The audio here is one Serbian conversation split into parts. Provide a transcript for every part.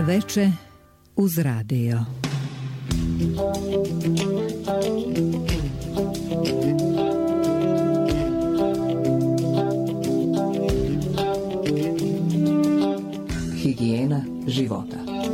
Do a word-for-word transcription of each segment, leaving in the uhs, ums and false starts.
veče uz radio. Higijena života.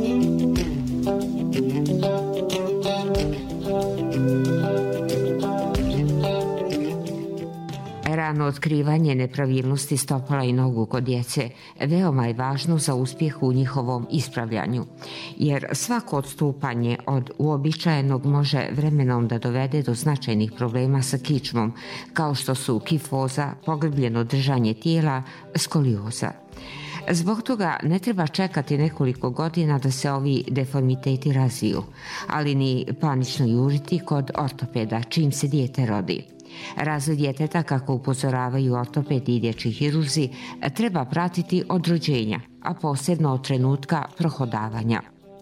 Rano otkrivanje nepravilnosti stopala i nogu kod djece veoma je važno za uspjeh u njihovom ispravljanju, jer svako odstupanje od uobičajenog može vremenom da dovede do značajnih problema sa kičmom, kao što su kifoza, pogrbljeno držanje tijela, skolioza. Zbog toga ne treba čekati nekoliko godina da se ovi deformiteti razviju, ali ni panično juriti kod ortopeda čim se dijete rodi. Razvoj djeteta, kako upozoravaju ortopedi i dječji hirurzi, treba pratiti od rođenja, a posebno od trenutka prohodavanja.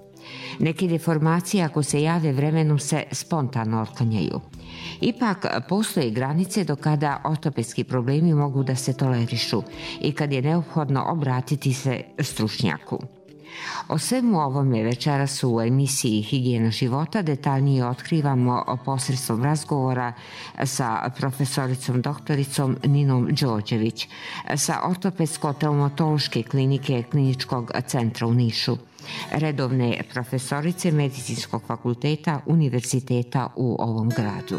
Neke deformacije, ako se jave vremenom, se spontano otklanjaju. Ipak postoje granice do kada ortopedski problemi mogu da se tolerišu i kad je neophodno obratiti se stručnjaku. O svemu ovome večeras u emisiji Higijena života detaljnije otkrivamo posredstvom razgovora sa profesoricom doktoricom Ninom Đorđević sa ortopedsko-traumatološke klinike Kliničkog centra u Nišu, redovne profesorice Medicinskog fakulteta univerziteta u ovom gradu.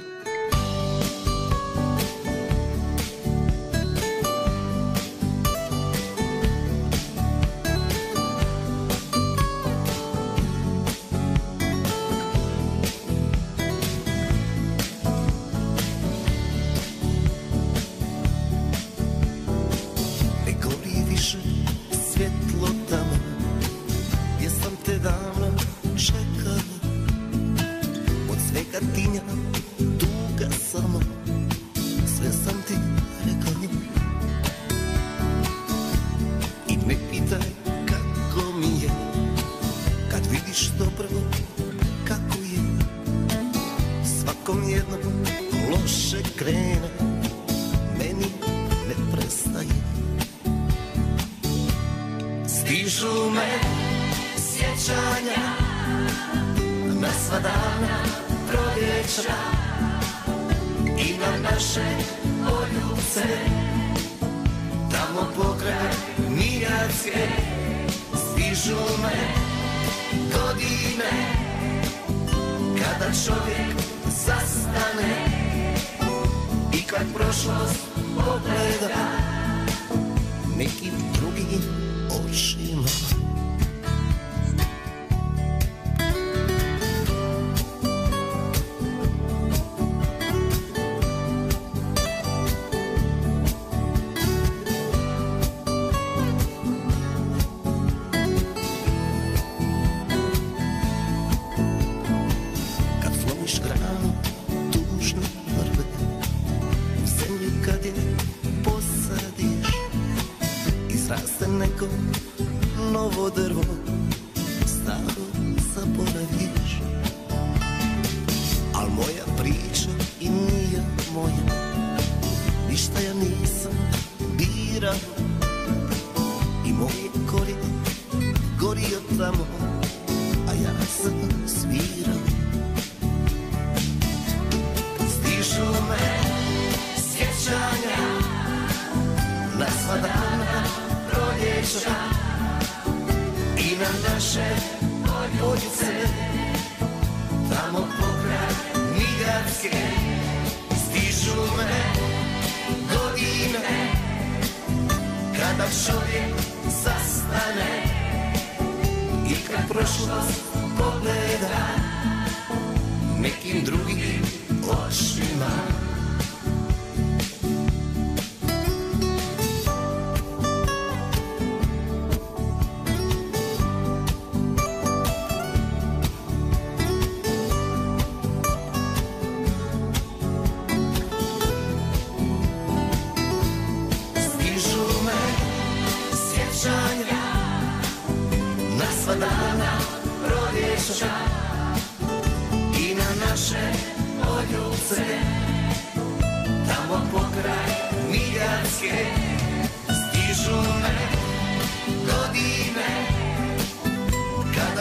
Stižu me godine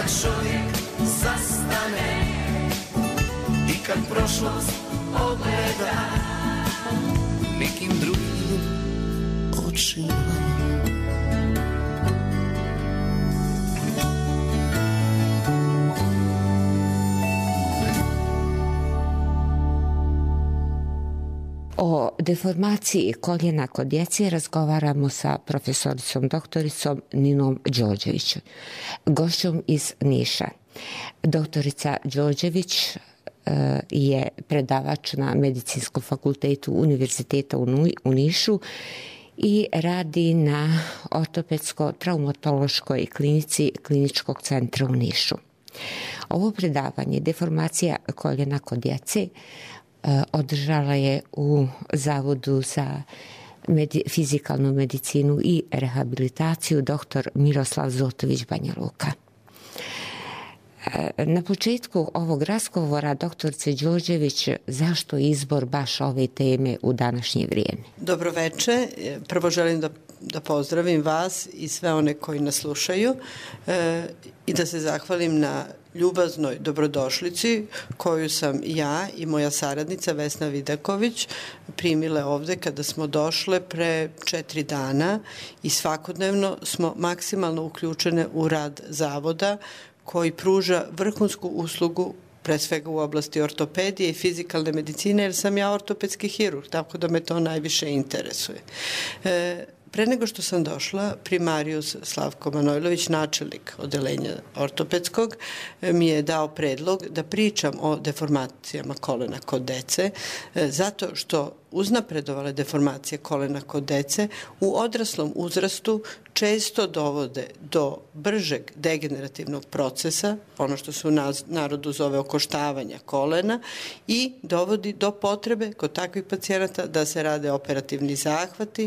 kad prošlost ogleda nekim drugim očima. O deformaciji koljena kod djece razgovaramo sa profesoricom doktoricom Ninom Đorđević, gošćom iz Niša. Doktorica Đorđević je predavač na Medicinskom fakultetu Univerziteta u Nišu i radi na ortopedsko-traumatološkoj klinici Kliničkog centra u Nišu. Ovo predavanje, deformacija koljena kod djece, održala je u Zavodu za medi- fizikalnu medicinu i rehabilitaciju dr. Miroslav Zotović Banja Luka. Na početku ovog razgovora, doktorice Đorđević, zašto izbor baš ove teme u današnje vrijeme? Dobroveče. Prvo želim da, da pozdravim vas i sve one koji nas slušaju e, i da se zahvalim na ljubaznoj dobrodošlici koju sam ja i moja saradnica Vesna Vidaković primile ovde kada smo došle pre četiri dana i svakodnevno smo maksimalno uključene u rad zavoda koji pruža vrhunsku uslugu pre svega u oblasti ortopedije i fizikalne medicine, jer sam ja ortopedski hirurg, tako da me to najviše interesuje. E, Pre nego što sam došla, primarijus Slavko Manojlović, načelnik odelenja ortopedskog, mi je dao predlog da pričam o deformacijama kolena kod dece, zato što uznapredovale deformacije kolena kod dece u odraslom uzrastu često dovode do bržeg degenerativnog procesa, ono što se u narodu zove okoštavanja kolena, i dovodi do potrebe kod takvih pacijenata da se rade operativni zahvati,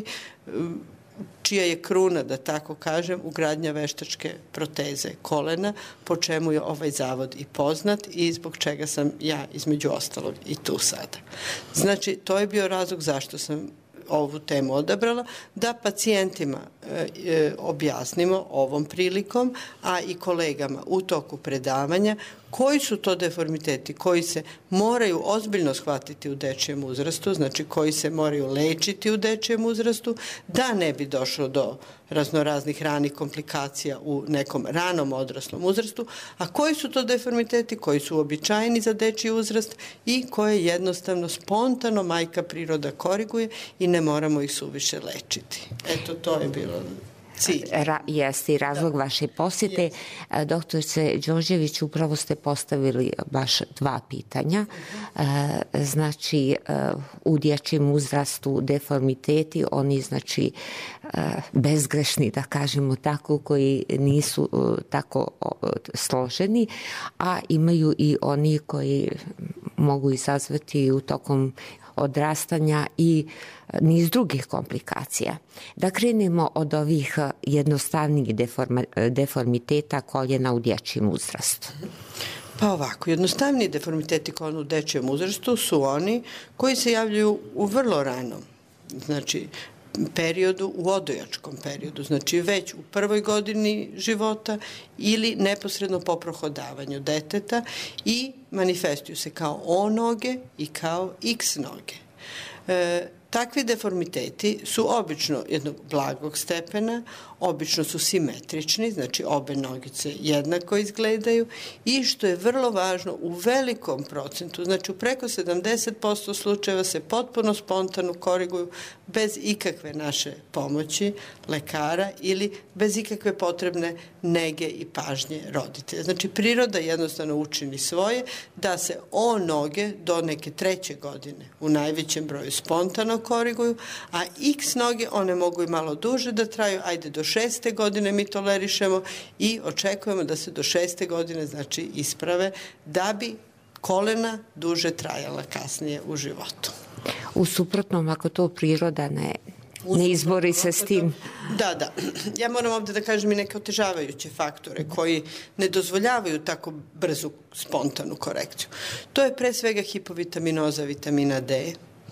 čija je kruna, da tako kažem, ugradnja veštačke proteze kolena, po čemu je ovaj zavod i poznat i zbog čega sam ja, između ostalog, i tu sada. Znači, to je bio razlog zašto sam ovu temu odabrala, da pacijentima e, e, objasnimo ovom prilikom, a i kolegama u toku predavanja, koji su to deformiteti koji se moraju ozbiljno shvatiti u dečijem uzrastu, znači koji se moraju lečiti u dečijem uzrastu, da ne bi došlo do raznoraznih ranih komplikacija u nekom ranom odraslom uzrastu, a koji su to deformiteti koji su uobičajeni za dečiji uzrast i koje jednostavno spontano majka priroda koriguje i ne moramo ih suviše lečiti. Eto, to je bilo Ra, jeste i razlog da. vaše posjete. Yes. Doktorice Đorđević, upravo ste postavili baš dva pitanja. Uh-huh. Znači, u dječjem uzrastu deformiteti, oni znači bezgrešni, da kažemo tako, koji nisu tako složeni, a imaju i oni koji mogu izazvati u tokom odrastanja i niz drugih komplikacija. Da krenemo od ovih jednostavnih deforma, deformiteta koljena u dječjem uzrastu. Pa ovako, jednostavni deformiteti koljena u dječjem uzrastu su oni koji se javljaju u vrlo ranom, znači periodu, u odojačkom periodu, znači već u prvoj godini života ili neposredno po prohodavanju deteta i manifestuju se kao O noge i kao X noge. E, takvi deformiteti su obično jednog blagog stepena, obično su simetrični, znači obe nogice jednako izgledaju i što je vrlo važno, u velikom procentu, znači u preko sedamdeset posto slučajeva se potpuno spontano koriguju bez ikakve naše pomoći lekara ili bez ikakve potrebne nege i pažnje roditelja. Znači priroda jednostavno učini svoje da se O noge do neke treće godine u najvećem broju spontano koriguju, a X noge one mogu i malo duže da traju, ajde do šeste godine mi tolerišemo i očekujemo da se do šeste godine znači isprave da bi kolena duže trajala kasnije u životu. U suprotnom, ako to priroda ne, ne izbori se s tim. Da, da. Ja moram ovde da kažem i neke otežavajuće faktore koji ne dozvoljavaju tako brzu spontanu korekciju. To je pre svega hipovitaminoza vitamina D.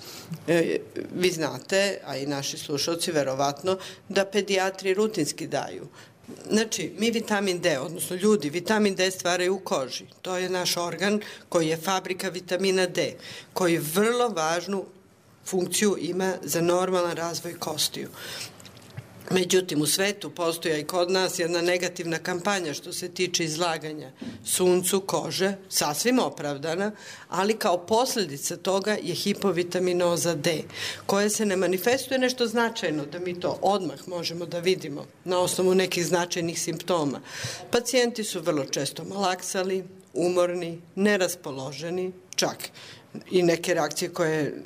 E, vi znate, a i naši slušalci verovatno, da pedijatri rutinski daju Znači, mi vitamin D, odnosno ljudi, vitamin D stvaraju u koži. To je naš organ koji je fabrika vitamina D, koji vrlo važnu funkciju ima za normalan razvoj kostiju. Međutim, u svetu postoja i kod nas jedna negativna kampanja što se tiče izlaganja suncu kože, sasvim opravdana, ali kao posljedica toga je hipovitaminoza D, koja se ne manifestuje nešto značajno, da mi to odmah možemo da vidimo na osnovu nekih značajnih simptoma. Pacijenti su vrlo često malaksali, umorni, neraspoloženi, čak i neke reakcije koje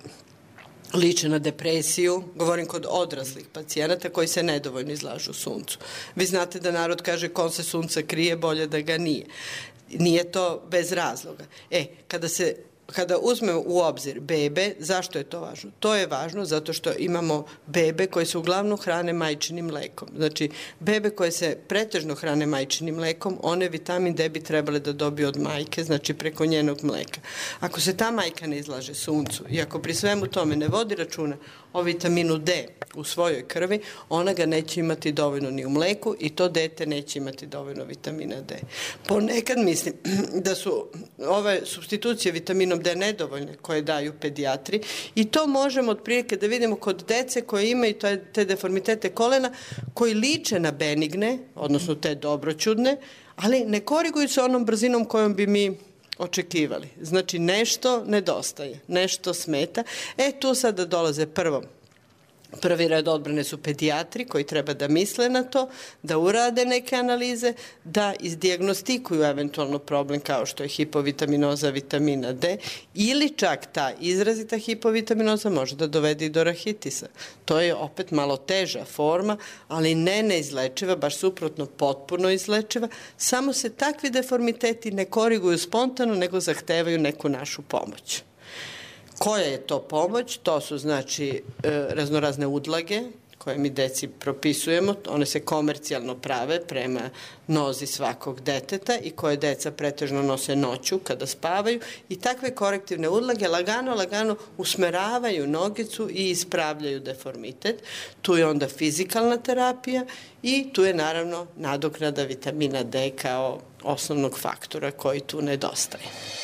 liče na depresiju, govorim kod odraslih pacijenata koji se nedovoljno izlažu suncu. Vi znate da narod kaže kon se sunca krije, bolje da ga nije. Nije to bez razloga. E, kada se Kada uzmemo u obzir bebe, zašto je to važno? To je važno zato što imamo bebe koje se uglavnom hrane majčinim mlekom. Znači, bebe koje se pretežno hrane majčinim mlekom, one vitamin D bi trebale da dobiju od majke, znači preko njenog mleka. Ako se ta majka ne izlaže suncu i ako pri svemu tome ne vodi računa o vitaminu D u svojoj krvi, ona ga neće imati dovoljno ni u mleku i to dete neće imati dovoljno vitamina D. Ponekad mislim da su ove supstitucije vitaminom D nedovoljne koje daju pedijatri i to možemo otprilike da vidimo kod dece koje imaju te deformitete kolena koji liče na benigne, odnosno te dobroćudne, ali ne koriguju se onom brzinom kojom bi mi očekivali. Znači nešto nedostaje, nešto smeta. E tu sada dolaze prvo. Prvi red odbrane su pedijatri koji treba da misle na to, da urade neke analize, da izdijagnostikuju eventualno problem kao što je hipovitaminoza vitamina D ili čak ta izrazita hipovitaminoza može da dovede i do rahitisa. To je opet malo teža forma, ali ne neizlečiva, baš suprotno potpuno izlečiva, samo se takvi deformiteti ne koriguju spontano, nego zahtevaju neku našu pomoć. Koja je to pomoć? To su znači raznorazne udlage koje mi deci propisujemo, one se komercijalno prave prema nozi svakog deteta i koje deca pretežno nose noću kada spavaju i takve korektivne udlage lagano, lagano usmeravaju nogicu i ispravljaju deformitet. Tu je onda fizikalna terapija i tu je naravno nadoknada vitamina D kao osnovnog faktora koji tu nedostaje.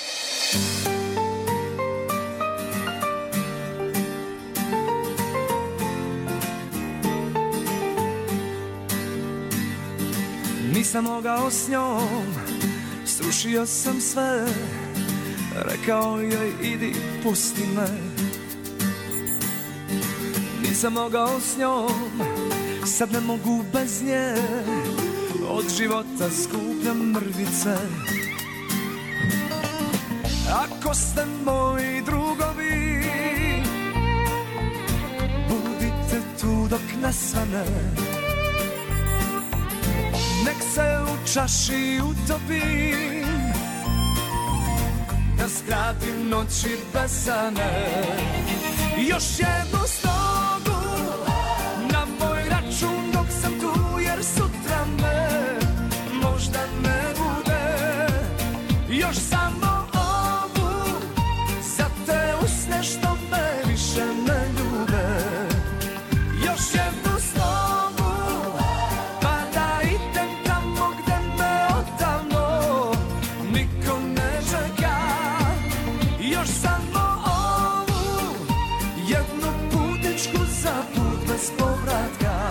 Nisam mogao s njom, srušio sam sve, rekao joj idi pusti me. Nisam mogao s njom, sad ne mogu bez nje, od života skupljam mrvice. Ako ste moji drugovi, budite tu dok ne svane. Nek se u čaši utopim, da skratim noći besane. Još jednu stogu na moj račun dok sam tu, jer sutra me možda ne bude. Još samo ovu za te usne što me više ne ljube. Još jednu stogu samo ovu, jednu putičku za put bez povratka.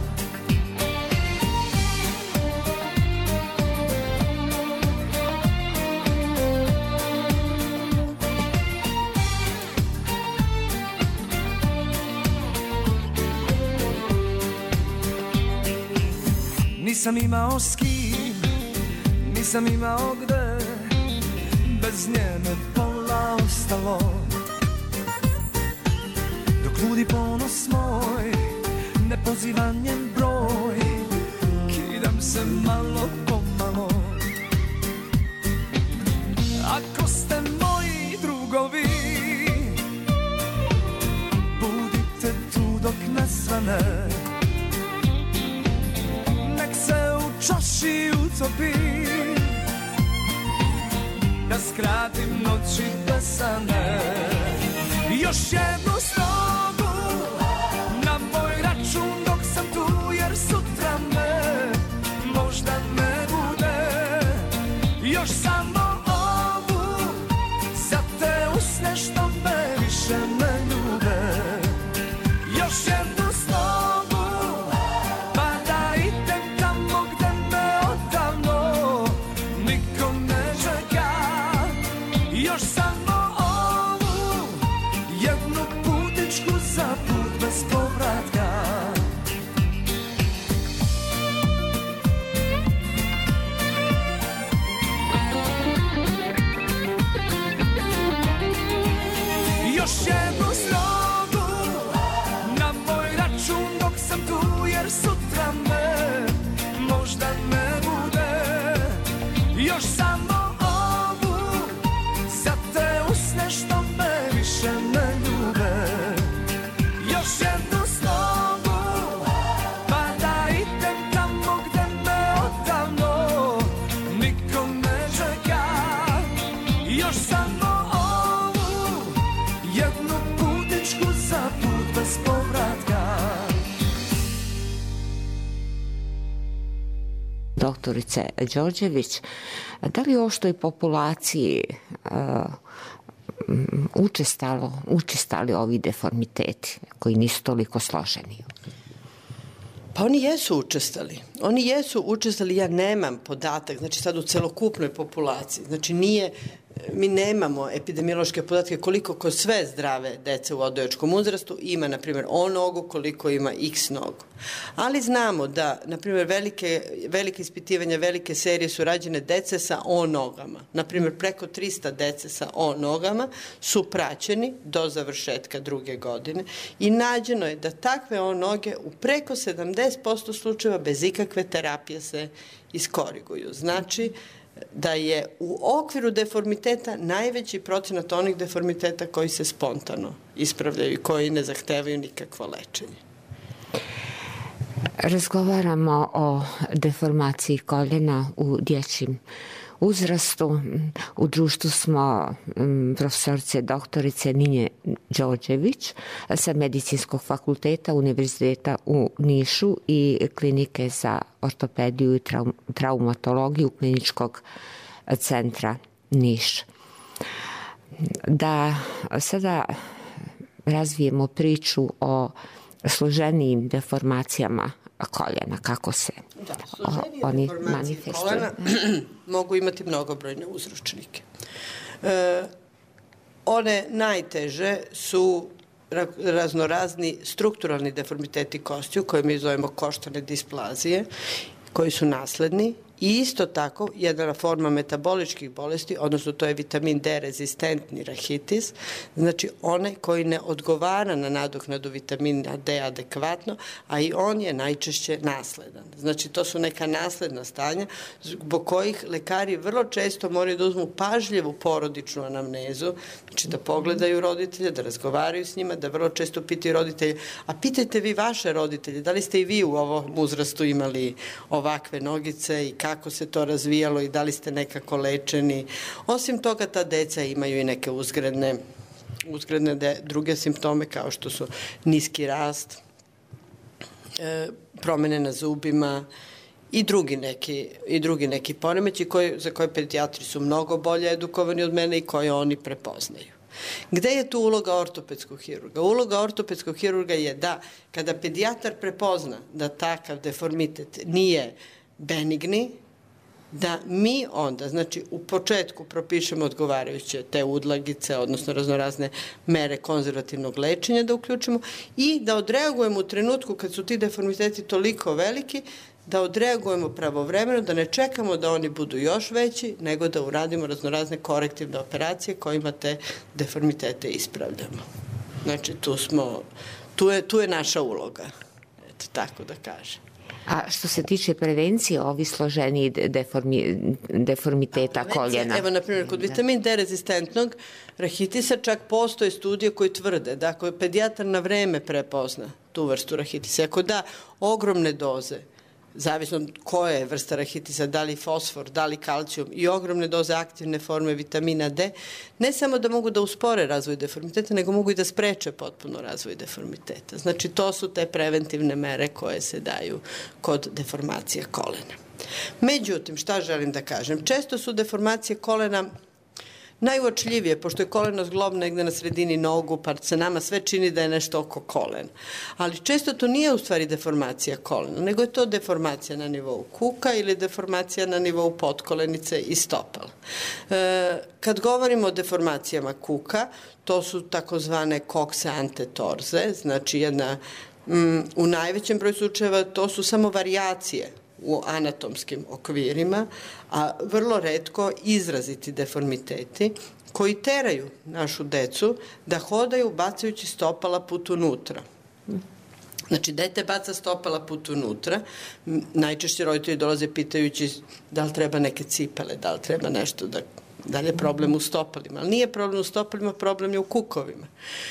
Nisam imao s kim, nisam imao gde, bez nje me pola ostalo. Dok ludi ponos moj, ne poziva njen broj, kidam se malo po malo. Ako ste moji drugovi, budite tu dok ne svane. Nek se u čaši utopim, da skratim noći besane. Još jednu stogu na moj račun dok sam tu, jer sutra me još samo ovu, za te usne što me više ne ljube. Još jednu slogu, pa da idem tamo gde me odavno niko ne čeka. Još samo ovu, jednu putičku za put bez povratka. Još jednu slogu na moj račun dok sam tu, jer sutra me možda ne bude. Još samo ovu, za te usne što me više ne ljube. Još jednu slogu, pa da idem tamo gde me odavno niko ne čeka. Još samo jednu putičku za put bez povratka. Doktorice Đorđević, da li u oštoj populaciji uh, učestalo, učestali ovi deformiteti koji nisu toliko složeni? Pa oni jesu učestali. Oni jesu učestali, ja nemam podatak, znači sad u celokupnoj populaciji. Znači nije, mi nemamo epidemiološke podatke koliko kod sve zdrave dece u odgajačkom uzrastu ima, na primjer, O nogu, koliko ima X nogu. Ali znamo da, na primjer, velike, velike ispitivanja, velike serije su rađene dece sa O nogama. Na primjer, preko trista dece sa O nogama su praćeni do završetka druge godine i nađeno je da takve O noge u preko sedamdeset posto slučajeva bez ikakve terapije se iskoriguju. Znači, da je u okviru deformiteta najveći procenat onih deformiteta koji se spontano ispravljaju i koji ne zahtevaju nikakvo lečenje. Razgovaramo o deformaciji koljena u dječjem uzrastu. U društvu smo profesorice doktorice Ninje Đorđević sa Medicinskog fakulteta Univerziteta u Nišu i Klinike za ortopediju i traumatologiju Kliničkog centra Niš. Da sada razvijemo priču o složenijim deformacijama koljena, kako se da, oni manifestuju. Mogu imati mnogobrojne uzročnike. E, one najteže su raznorazni strukturalni deformiteti kostiju, koje mi zovemo koštane displazije, koji su nasledni. I isto tako, jedna forma metaboličkih bolesti, odnosno to je vitamin D rezistentni rahitis, znači onaj koji ne odgovara na nadoknadu vitamina D adekvatno, a i on je najčešće nasledan. Znači to su neka nasledna stanja zbog kojih lekari vrlo često moraju da uzmu pažljivu porodičnu anamnezu, znači da pogledaju roditelje, da razgovaraju s njima, da vrlo često pitaju roditelje, a pitajte vi vaše roditelje, da li ste i vi u ovom uzrastu imali ovakve nogice i kako kako se to razvijalo i da li ste nekako lečeni. Osim toga, ta deca imaju i neke uzgredne, uzgredne de, druge simptome kao što su niski rast, e, promene na zubima i drugi neki, i drugi neki poremeći koji, za koje pedijatri su mnogo bolje edukovani od mene i koje oni prepoznaju. Gde je tu uloga ortopedskog hirurga? Uloga ortopedskog hirurga je da kada pedijatar prepozna da takav deformitet nije benigni, da mi onda, znači u početku propišemo odgovarajuće te udlagice, odnosno raznorazne mere konzervativnog lečenja da uključimo i da odreagujemo u trenutku kad su ti deformiteti toliko veliki, da odreagujemo pravovremeno, da ne čekamo da oni budu još veći, nego da uradimo raznorazne korektivne operacije kojima te deformitete ispravljamo. Znači tu smo, tu je, tu je naša uloga, eto tako da kažem. A što se tiče prevencije ovih složenih deformi, deformiteta koljena? Evo, na primjer, kod vitamin D rezistentnog rahitisa čak postoje studije koji tvrde da ako pedijatar na vreme prepozna tu vrstu rahitisa, ako da ogromne doze zavisno koje je vrsta rahitisa, da li fosfor, da li kalcijum i ogromne doze aktivne forme vitamina D, ne samo da mogu da uspore razvoj deformiteta, nego mogu i da spreče potpuno razvoj deformiteta. Znači, to su te preventivne mere koje se daju kod deformacija kolena. Međutim, šta želim da kažem? Često su deformacije kolena najuočljivije, pošto je koleno zglob negde na sredini nogu, pa se nama sve čini da je nešto oko kolena. Ali često to nije u stvari deformacija kolena, nego je to deformacija na nivou kuka ili deformacija na nivou potkolenice i stopala. E, kad govorimo o deformacijama kuka, to su takozvane kokse antetorze, znači jedna, m, u najvećem broju slučajeva to su samo varijacije u anatomskim okvirima, a vrlo retko izraziti deformiteti koji teraju našu decu da hodaju bacajući stopala put unutra. Znači, dete baca stopala put unutra, najčešće roditelji dolaze pitajući da li treba neke cipele, da li treba nešto, da, da li je problem u stopalima. Ali nije problem u stopalima, problem je u kukovima.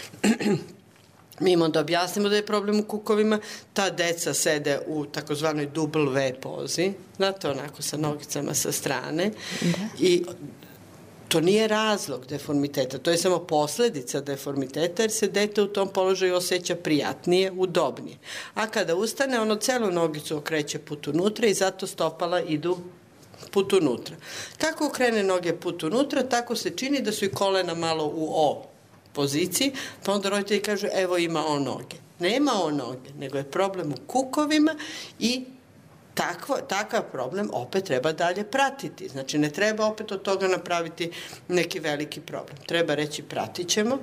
Mi imamo da objasnimo da je problem u kukovima, ta deca sede u takozvanoj double V pozi, znate, onako sa nogicama sa strane, i to nije razlog deformiteta, to je samo posledica deformiteta, jer se dete u tom položaju osjeća prijatnije, udobnije. A kada ustane, ono celu nogicu okreće put unutra i zato stopala idu put unutra. Kako okrene noge put unutra, tako se čini da su i kolena malo u O poziciji, pa onda roditelji kažu evo ima on noge. Nema on noge, nego je problem u kukovima i takvo, takav problem opet treba dalje pratiti. Znači ne treba opet od toga napraviti neki veliki problem. Treba reći pratit ćemo,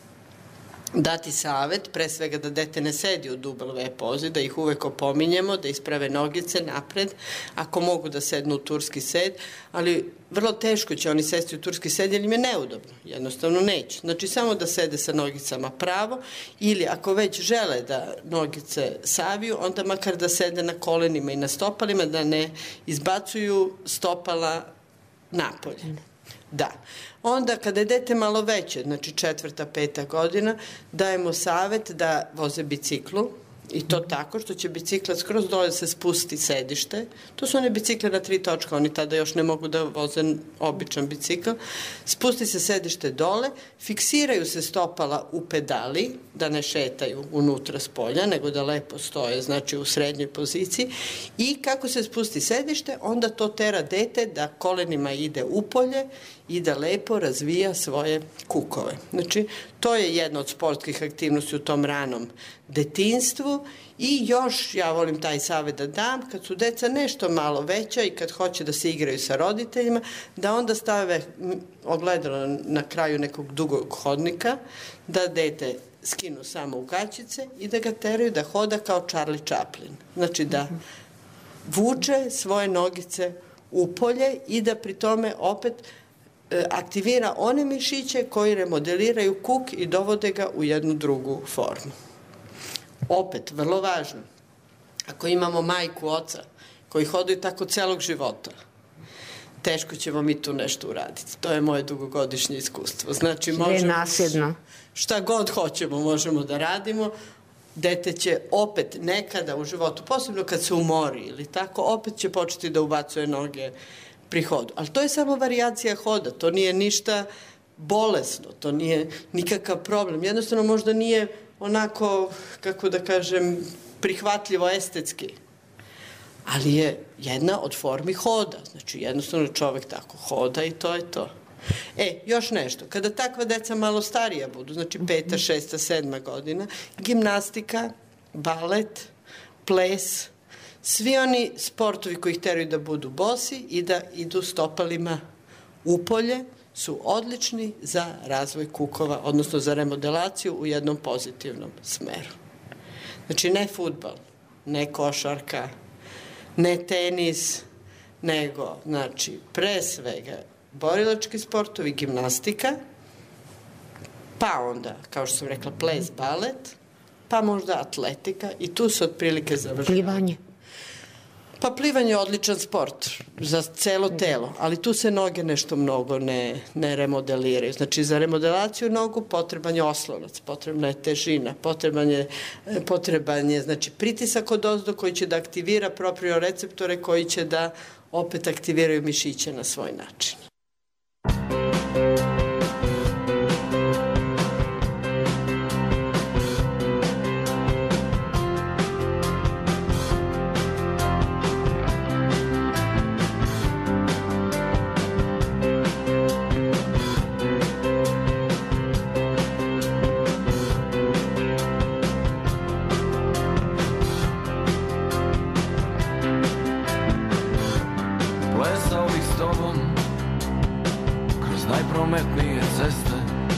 dati savet, pre svega da dete ne sedi u double V pozi, da ih uvek opominjemo, da isprave nogice napred, ako mogu da sednu u turski sed, ali vrlo teško će oni sesti u turski sed jer im je neudobno, jednostavno neće. Znači samo da sede sa nogicama pravo ili ako već žele da nogice saviju, onda makar da sede na kolenima i na stopalima, da ne izbacuju stopala napolje. Da. Onda kada je dete malo veće, znači četvrta, peta godina, dajemo savet da voze biciklu i to tako što će bicikla skroz dole se spusti sedište. To su one bicikle na tri točka, oni tada još ne mogu da voze običan bicikl. Spusti se sedište dole, fiksiraju se stopala u pedali, da ne šetaju unutra s polja, nego da lepo stoje, znači u srednjoj poziciji. I kako se spusti sedište, onda to tera dete da kolenima ide u polje i da lepo razvija svoje kukove. Znači, to je jedna od sportskih aktivnosti u tom ranom detinjstvu i još, ja volim taj savet da dam, kad su deca nešto malo veća i kad hoće da se igraju sa roditeljima, da onda stave ogledalo na kraju nekog dugog hodnika, da dete skinu samo u gaćice i da ga teraju da hoda kao Charlie Chaplin. Znači da vuče svoje nogice u polje i da pri tome opet aktivira one mišiće koji remodeliraju kuk i dovode ga u jednu drugu formu. Opet, vrlo važno, ako imamo majku, oca, koji hodaju tako celog života, teško ćemo mi tu nešto uraditi. To je moje dugogodišnje iskustvo. Znači, možemo, šta god hoćemo možemo da radimo, dete će opet nekada u životu, posebno kad se umori ili tako, opet će početi da ubacuje noge pri hodu. Ali to je samo varijacija hoda, to nije ništa bolesno, to nije nikakav problem. Jednostavno možda nije onako, kako da kažem, prihvatljivo estetski, ali je jedna od formi hoda. Znači jednostavno čovek tako hoda i to je to. E, još nešto, kada takva deca malo starija budu, znači peta, šesta, sedma godina, gimnastika, balet, ples, svi oni sportovi koji ih teraju da budu bosi i da idu stopalima u polje su odlični za razvoj kukova, odnosno za remodelaciju u jednom pozitivnom smeru. Znači ne fudbal, ne košarka, ne tenis, nego, znači, pre svega borilački sportovi, gimnastika, pa onda, kao što sam rekla, ples, balet, pa možda atletika i tu se otprilike završava. Plivanje. Pa plivanje je odličan sport za celo telo, ali tu se noge nešto mnogo ne, ne remodeliraju. Znači za remodelaciju nogu potreban je oslonac, potrebna je težina, potreban je, potreban je znači, pritisak od ozdo koji će da aktivira proprioreceptore koji će da opet aktiviraju mišiće na svoj način. Najprometnije ceste,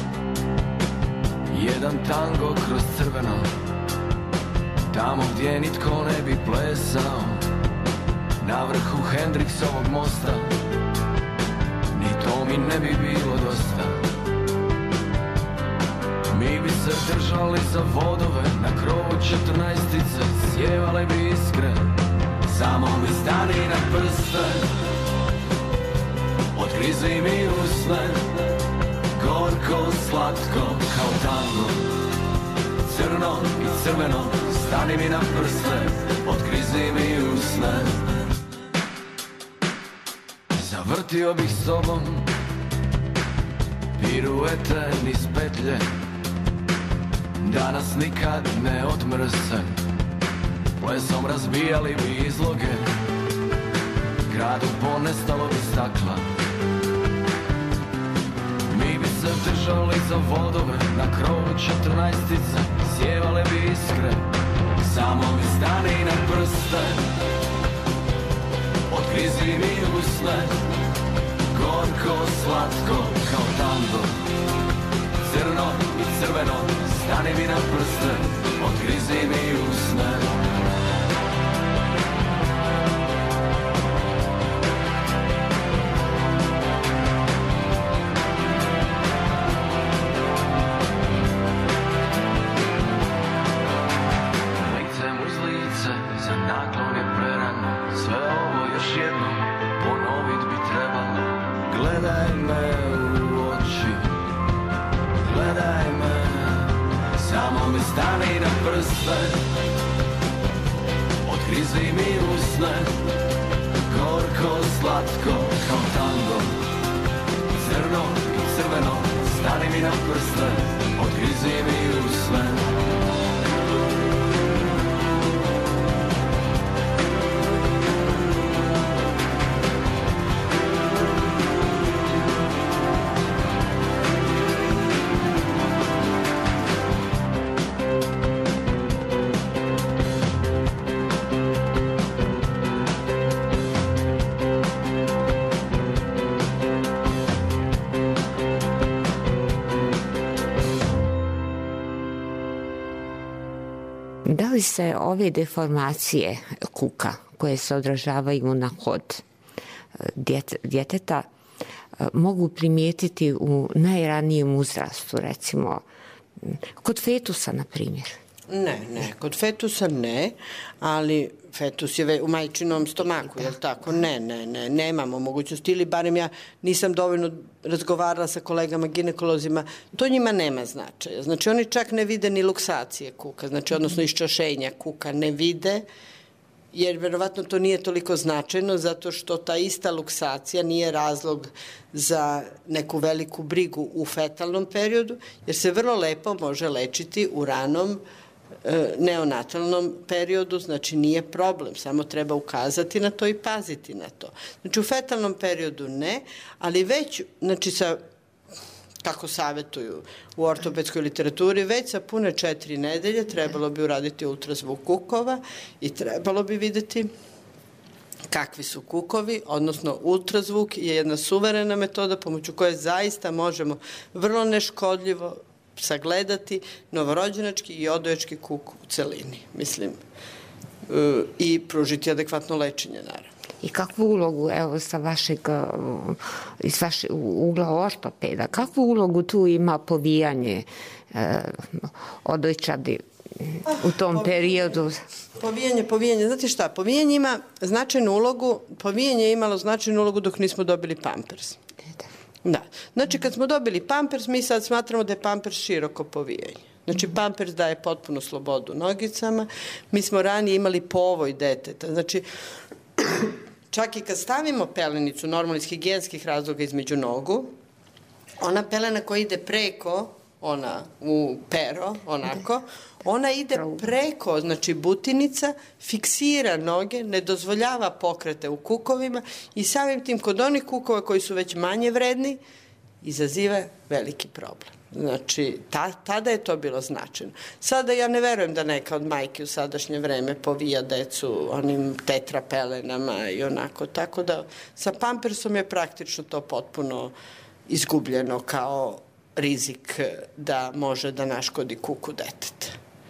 jedan tango kroz crveno, tamo gdje nitko ne bi plesao, na vrhu Hendriksovog mosta, ni to mi ne bi bilo dosta. Mi bi se držali za vodove, na krovu četrnaestice, sjevale bi iskre, samo mi stani na prste. Otkrizi mi usne, gorko, slatko, kao tango. Crno i crveno, stani mi na prste, otkrizi mi usne. Zavrtio bih s tobom piruete niz petlje, da nas nikad ne odmrse. Plesom razbijali bi izloge, gradu ponestalo bi stakla. Mi bi se držali za vodove, na krovu četrnaestice, sjevale bi iskre, samo mi stani na prste. Otkrizi mi usne, gorko, slatko, kao tango. Crno i crveno, stani mi na prste, otkrizi mi usne. Stani na prste, otkrizi mi usne, gorko, slatko, kao tango. Crno i crveno, stani mi na prste, otkrizi mi usne. Da li se ove deformacije kuka koje se odražavaju na hod djeteta mogu primijetiti u najranijem uzrastu, recimo kod fetusa, na primjer? Ne, ne, kod fetusa ne, ali fetus je u majčinom stomaku, je li tako? Ne, ne, ne, nemamo mogućnosti, ili barem ja nisam dovoljno razgovarala sa kolegama ginekolozima, to njima nema značaja. Znači oni čak ne vide ni luksacije kuka, znači odnosno iščašenja kuka ne vide, jer verovatno to nije toliko značajno zato što ta ista luksacija nije razlog za neku veliku brigu u fetalnom periodu, jer se vrlo lepo može lečiti u ranom neonatalnom periodu, znači nije problem, samo treba ukazati na to i paziti na to. Znači u fetalnom periodu ne, ali već, znači sa, kako savjetuju u ortopedskoj literaturi, već sa pune četiri nedelje trebalo bi uraditi ultrazvuk kukova i trebalo bi videti kakvi su kukovi, odnosno ultrazvuk je jedna suverena metoda pomoću koje zaista možemo vrlo neškodljivo sagledati novorođenački i odoječki kuk u celini, mislim, i pružiti adekvatno lečenje, naravno. I kakvu ulogu, evo, sa vašeg, iz vašeg ugla ortopeda, kakvu ulogu tu ima povijanje e, odojčadi u tom periodu? Povijanje, povijanje. Znate šta, povijanje ima značajnu ulogu, povijanje je imalo značajnu ulogu dok nismo dobili Pampers. Da. Znači, kad smo dobili Pampers, mi sad smatramo da je Pampers široko povijanje. Znači, Pampers daje potpuno slobodu nogicama. Mi smo ranije imali povoj deteta. Znači, čak i kad stavimo pelenicu, normalno iz higijenskih razloga između nogu, ona pelena koja ide preko, ona u pero, onako, ona ide preko, znači butinica, fiksira noge, ne dozvoljava pokrete u kukovima i samim tim kod onih kukova koji su već manje vredni, izaziva veliki problem. Znači, ta, tada je to bilo značajno. Sada ja ne verujem da neka od majke u sadašnje vreme povija decu onim tetra pelenama i onako, tako da sa Pampersom je praktično to potpuno izgubljeno kao rizik da može da naškodi kuku deteta.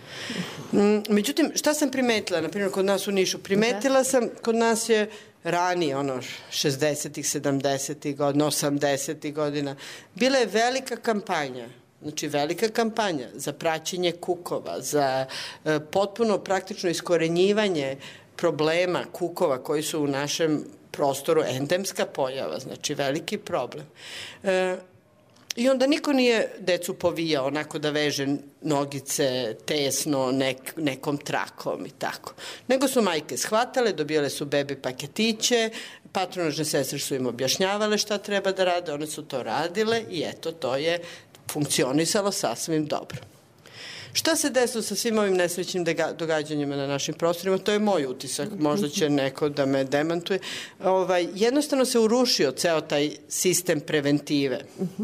Međutim, šta sam primetila, na primjer, kod nas u Nišu? Primetila sam, kod nas je ranije, ono, šezdesetih, sedamdesetih godina, osamdesetih godina, bila je velika kampanja, znači velika kampanja za praćenje kukova, za e, potpuno praktično iskorenjivanje problema kukova koji su u našem prostoru endemska pojava, znači veliki problem. E, I onda niko nije decu povijao onako da veže nogice tesno nek, nekom trakom i tako. Nego su majke shvatale, dobijale su bebi paketiće, patronažne sestre su im objašnjavale šta treba da rade, one su to radile i eto, to je funkcionisalo sasvim dobro. Šta se desilo sa svim ovim nesrećnim događanjima na našim prostorima? To je moj utisak, možda će neko da me demantuje. Ovaj, jednostavno se urušio ceo taj sistem preventive.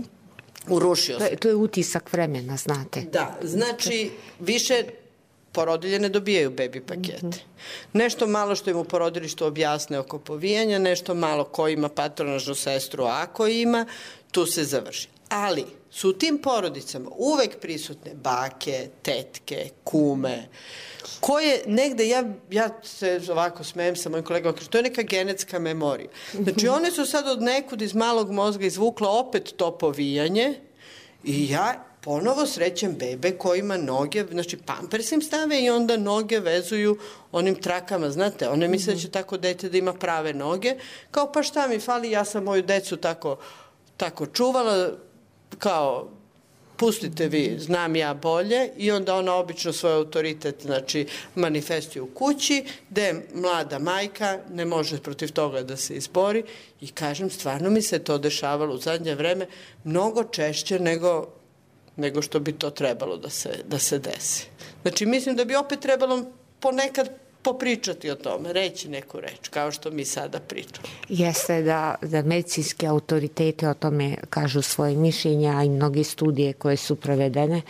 Urušio se. To je utisak vremena, znate. Da, znači više porodilje ne dobijaju bebi pakete. Nešto malo što im u porodilištu objasne oko povijanja, nešto malo ko ima patronažnu sestru, ako ima, tu se završi. Ali su u tim porodicama uvek prisutne bake, tetke, kume, koje negde, ja, ja se ovako smijem sa mojim kolegama, to je neka genetska memorija. Znači, one su sad od nekud iz malog mozga izvukla opet to povijanje i ja ponovo srećem bebe kojima noge, znači pampers im stave i onda noge vezuju onim trakama, znate, one misle da će tako dete da ima prave noge, kao pa šta mi fali, ja sam moju decu tako, tako čuvala, kao pustite vi, znam ja bolje, i onda ona obično svoj autoritet, znači, manifestuje u kući, gde mlada majka ne može protiv toga da se izbori i kažem, stvarno mi se to dešavalo u zadnje vreme mnogo češće nego, nego što bi to trebalo da se, da se desi. Znači, mislim da bi opet trebalo ponekad popričati o tome, reći neku reč, kao što mi sada pričamo. Jeste da, da medicinske autoritete o tome kažu svoje mišljenja, a i mnogi studije koje su provedene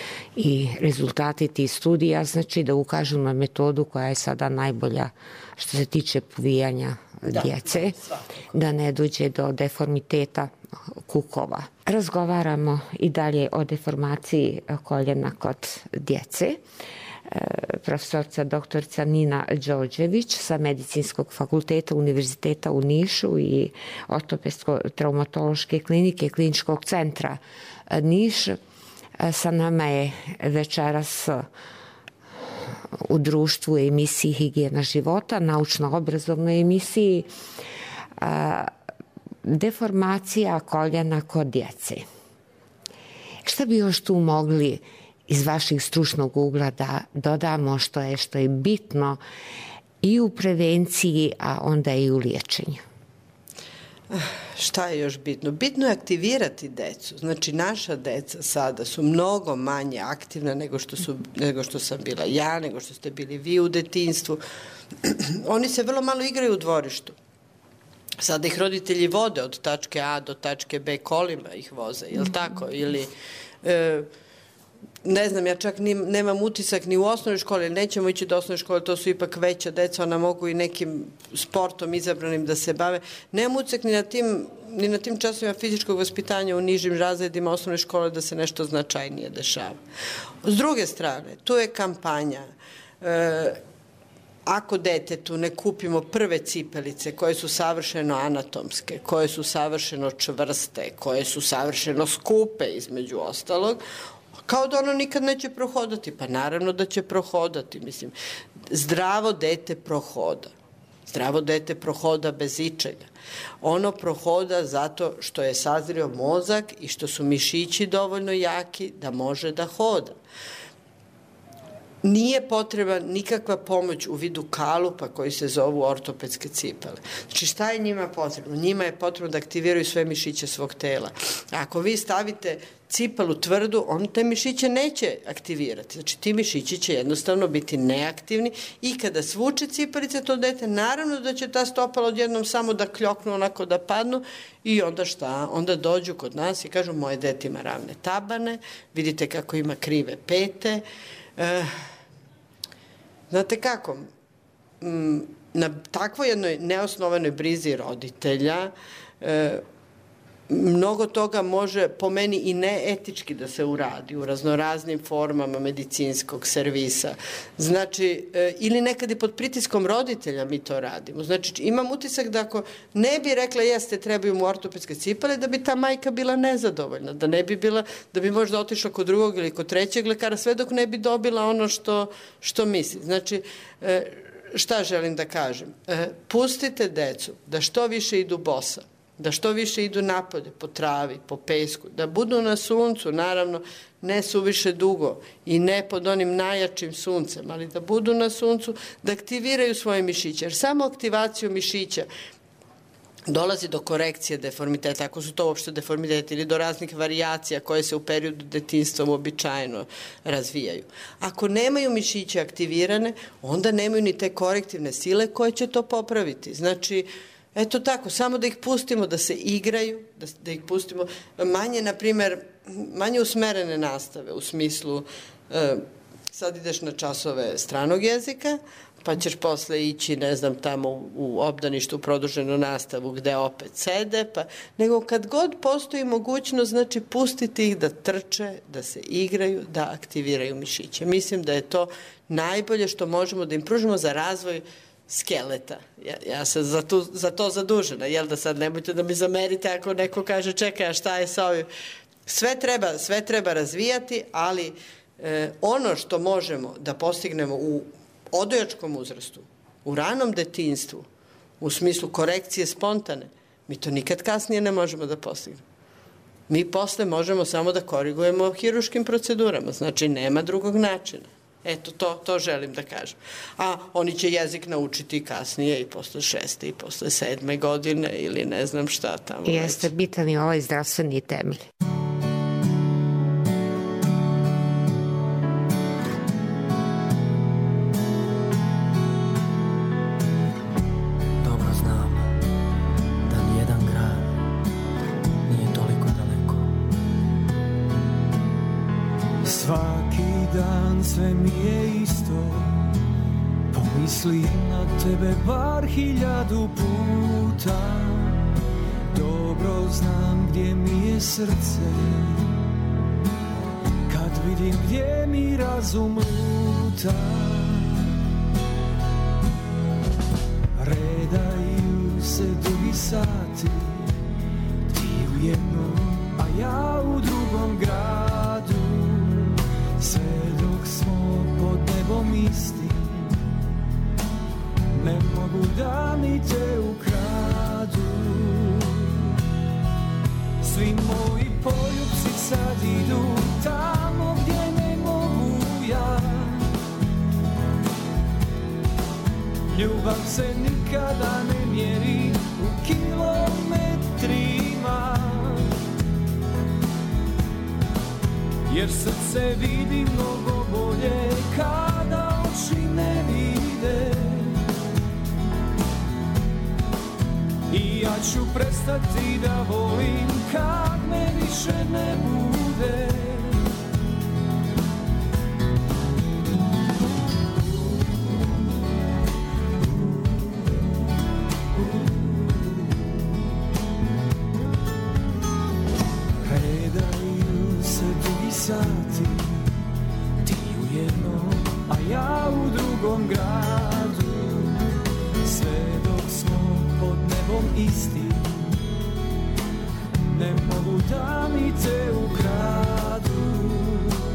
i rezultati tih studija, znači da ukažu na metodu koja je sada najbolja što se tiče povijanja da, djece, svakako. Da ne dođe do deformiteta kukova. Razgovaramo i dalje o deformaciji koljena kod djece. Profesorca doktorica Nina Đorđević sa Medicinskog fakulteta Univerziteta u Nišu i ortopedsko-traumatološke klinike Kliničkog centra Niš. Sa nama je večeras u društvu emisiji Higijena života, naučno-obrazovnoj emisiji, deformacija koljena kod djece. Šta bi još tu mogli iz vaših stručnog ugla da dodamo što je, što je bitno i u prevenciji, a onda i u liječenju? Šta je još bitno? Bitno je aktivirati decu. Znači, naša deca sada su mnogo manje aktivna nego što, su, nego što sam bila ja, nego što ste bili vi u detinjstvu. Oni se vrlo malo igraju u dvorištu. Sada ih roditelji vode od tačke A do tačke B, kolima ih voze, je li tako? Ili... E, ne znam, ja čak ni, nemam utisak ni u osnovnoj školi, nećemo ići do osnovne škole, to su ipak veća deca, ona mogu i nekim sportom izabranim da se bave. Nemam utisak ni na tim, ni na tim časovima fizičkog vaspitanja u nižim razredima osnovne škole da se nešto značajnije dešava. S druge strane, tu je kampanja. E, ako detetu ne kupimo prve cipelice koje su savršeno anatomske, koje su savršeno čvrste, koje su savršeno skupe između ostalog, Kao da ono nikad neće prohodati. Pa naravno da će prohodati. Mislim, zdravo dete prohoda. Zdravo dete prohoda bez ičega. Ono prohoda zato što je sazrio mozak i što su mišići dovoljno jaki da može da hoda. Nije potrebna nikakva pomoć u vidu kalupa koji se zovu ortopedske cipele. Znači šta je njima potrebno? Njima je potrebno da aktiviraju sve mišiće svog tela. Ako vi stavite cipelu tvrdu, on te mišiće neće aktivirati. Znači ti mišići će jednostavno biti neaktivni i kada svuče cipelice to dete, naravno da će ta stopala odjednom samo da kljoknu, onako da padnu i onda šta? Onda dođu kod nas i kažu moje dete ima ravne tabane, vidite kako ima krive pete. E, znate kako? Na takvoj jednoj neosnovanoj brizi roditelja e, mnogo toga može po meni i neetički da se uradi u raznoraznim formama medicinskog servisa. Znači, ili nekad i pod pritiskom roditelja mi to radimo. Znači, imam utisak da ako ne bi rekla jeste, trebaju mu ortopedske cipele, da bi ta majka bila nezadovoljna, da ne bi bila, da bi možda otišla kod drugog ili kod trećeg lekara, sve dok ne bi dobila ono što, što misli. Znači, šta želim da kažem? Pustite decu da što više idu bosa, da što više idu napolje, po travi, po pesku, da budu na suncu, naravno, ne suviše dugo i ne pod onim najjačim suncem, ali da budu na suncu, da aktiviraju svoje mišiće, jer samo aktivaciju mišića dolazi do korekcije deformiteta, ako su to uopšte deformiteti, ili do raznih varijacija koje se u periodu detinjstva uobičajeno razvijaju. Ako nemaju mišiće aktivirane, onda nemaju ni te korektivne sile koje će to popraviti. Znači, eto tako, samo da ih pustimo da se igraju, da, da ih pustimo manje, na primer, manje usmerene nastave, u smislu e, sad ideš na časove stranog jezika, pa ćeš posle ići, ne znam, tamo u, u obdaništu, u produženu nastavu gde opet sede, pa, nego kad god postoji mogućnost, znači pustiti ih da trče, da se igraju, da aktiviraju mišiće. Mislim da je to najbolje što možemo da im pružimo za razvoj skeleta. Ja, ja sam za, tu, za to zadužena, jel da sad nemojte da mi zamerite ako neko kaže čekaj, a šta je sa ovim? Sve treba, sve treba razvijati, ali e, ono što možemo da postignemo u odojačkom uzrastu, u ranom detinjstvu, u smislu korekcije spontane, mi to nikad kasnije ne možemo da postignemo. Mi posle možemo samo da korigujemo hiruškim procedurama, znači nema drugog načina. Eto, to, to želim da kažem. A oni će jezik naučiti kasnije i posle šeste i posle sedme godine ili ne znam šta tamo. Jeste bitan i ovaj zdravstveni temelj. Dobro znam da nijedan grad nije toliko daleko. Svaki dan sve mi je isto, pomislim na tebe bar hiljadu puta. Dobro znam gdje mi je srce, kad vidim gdje mi razum luta. Redaju se dugi sati, ti u jednom, a ja u drugom gradu. Sve dok smo pod nebom isti, ne mogu da mi te ukradu. Svi moji poljupci sad idu tamo gdje ne mogu ja. Ljubav se nikada ne mjeri u kilometrima, jer srce vidi mnogo bolje kada oči ne vide. I ja ću prestati da volim kad me više ne bude. Redaju se dugi sati, ti u jednom, a ja u drugom gradu. Sve dok smo pod nebom isti, ne mogu da mi te ukradu.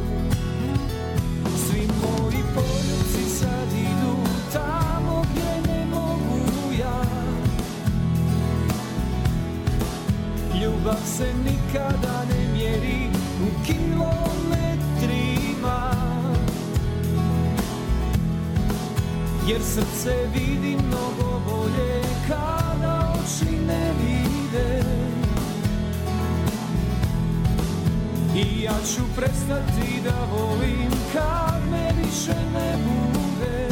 jer srce vidi mnogo bolje kada oči ne vide. I ja ću prestati da volim kad me više ne bude.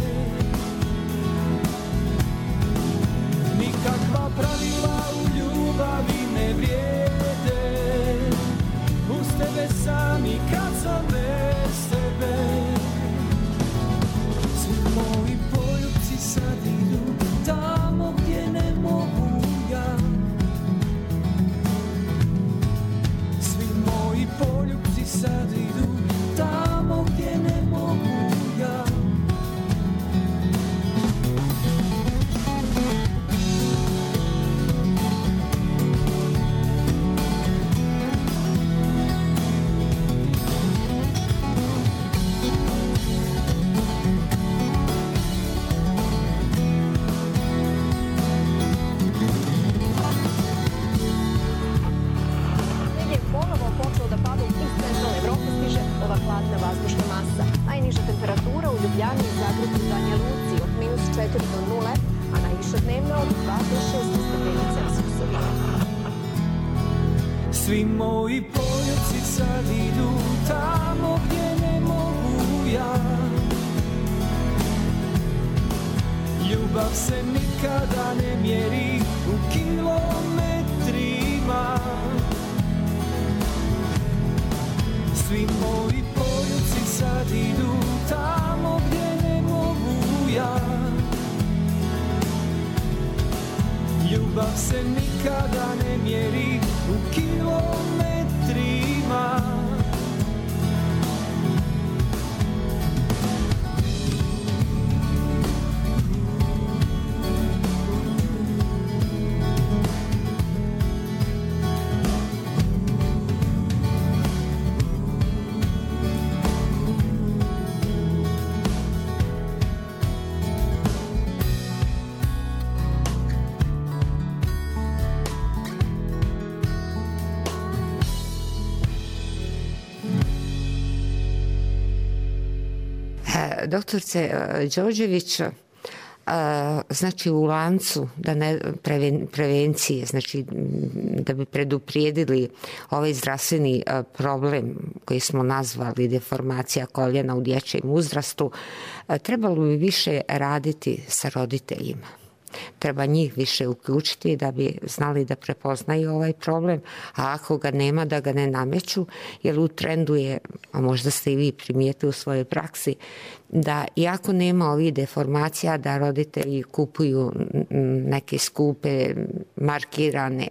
Nikakva pravila u ljubavi ne vrijede, uz tebe sam i kad sam bez tebe. Svi moji poljubci sad idu tamo gdje ne mogu ja. Svi moji poljubci sad idu tamo gdje ne mogu ja. Hladna vazdušna masa. Najniža temperatura u Ljubljani i Zagrebu i Banja Luci od minus četiri do nule, a najviša dnevna od dva do šest stepeni Celzijusovih. Svi moji poljubci sad idu tamo gdje ne mogu ja. Ljubav se nikada ne mjeri u kilometrima. Svi moji poljubci sad idu tamo gdje ne mogu ja. Ljubav se nikada ne mjeri u kilometrima. Doktorce Đorđević, znači u lancu da ne, preven, prevencije, znači da bi preduprijedili ovaj zdravstveni problem koji smo nazvali deformacija koljena u dječjem uzrastu, trebalo bi više raditi sa roditeljima. Treba njih više uključiti da bi znali da prepoznaju ovaj problem, a ako ga nema da ga ne nameću, jer u trendu je, a možda ste i vi primijetili u svojoj praksi, da iako nema ovih deformacija, da roditelji kupuju neke skupe, markirane,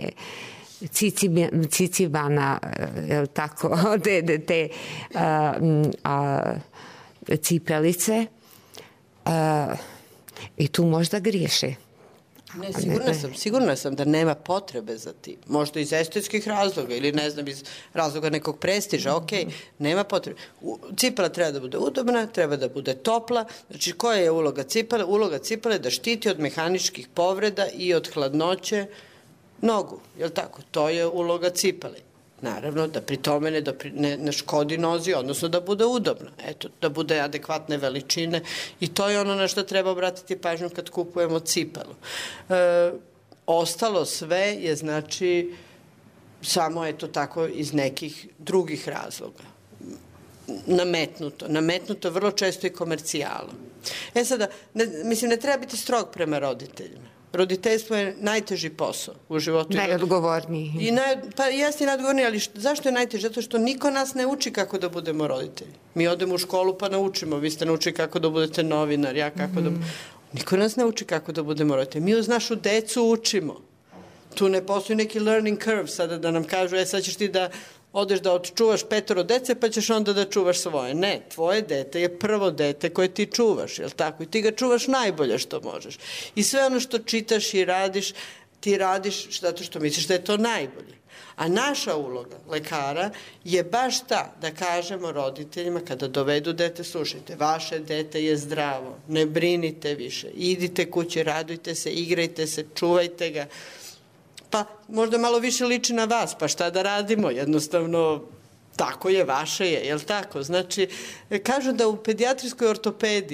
cicibana, jel tako, te, te a, a, cipelice, a, i tu možda griješe. Ne, sigurna sam, sigurna sam da nema potrebe za tim. Možda iz estetskih razloga ili ne znam iz razloga nekog prestiža, ok, nema potrebe. Cipela treba da bude udobna, treba da bude topla. Znači, koja je uloga cipele? Uloga cipele je da štiti od mehaničkih povreda i od hladnoće nogu, je li tako? To je uloga cipele. Naravno, da pri tome ne, ne, ne škodi nozi, odnosno da bude udobna. Eto, da bude adekvatne veličine i to je ono na što treba obratiti pažnju kad kupujemo cipelu. E, ostalo sve je, znači, samo eto tako iz nekih drugih razloga. Nametnuto. Nametnuto vrlo često i komercijalom. E sada, ne, mislim, ne treba biti strog prema roditeljima. Roditeljstvo je najteži posao u životu. Najodgovorniji. I naj, pa jeste i najodgovorniji, ali što, zašto je najteži? Zato što niko nas ne uči kako da budemo roditelji. Mi odemo u školu pa naučimo. Vi ste naučili kako da budete novinar, ja kako mm-hmm. da... Niko nas ne uči kako da budemo roditelji. Mi uz našu decu učimo. Tu ne postoji neki learning curve sada da nam kažu, e sad ćeš ti da odeš da odčuvaš petoro dece pa ćeš onda da čuvaš svoje. Ne, tvoje dete je prvo dete koje ti čuvaš, jel tako? I ti ga čuvaš najbolje što možeš. I sve ono što čitaš i radiš, ti radiš zato što misliš da je to najbolje. A naša uloga lekara je baš ta da kažemo roditeljima kada dovedu dete, slušajte, vaše dete je zdravo, ne brinite više, idite kući, radujte se, igrajte se, čuvajte ga. Pa možda malo više liči na vas, pa šta da radimo, jednostavno tako je, vaše je, jel tako? Znači, kažu da u pedijatrijskoj ortopediji